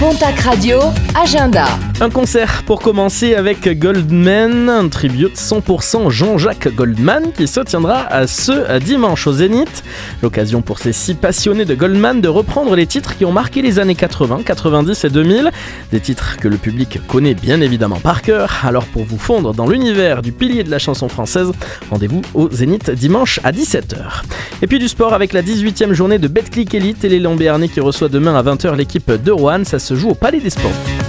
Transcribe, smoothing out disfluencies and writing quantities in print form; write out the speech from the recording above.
Pontac Radio, agenda. Un concert pour commencer avec Goldman, un tribute 100% Jean-Jacques Goldman qui se tiendra ce dimanche au Zénith. L'occasion pour ces 6 passionnés de Goldman de reprendre les titres qui ont marqué les années 80, 90 et 2000. Des titres que le public connaît bien évidemment par cœur. Alors pour vous fondre dans l'univers du pilier de la chanson française, rendez-vous au Zénith dimanche à 17h. Et puis du sport avec la 18e journée de Betclic Elite et l'élan béarnais qui reçoit demain à 20h l'équipe de Roanne. Ça se joue au Palais des Sports.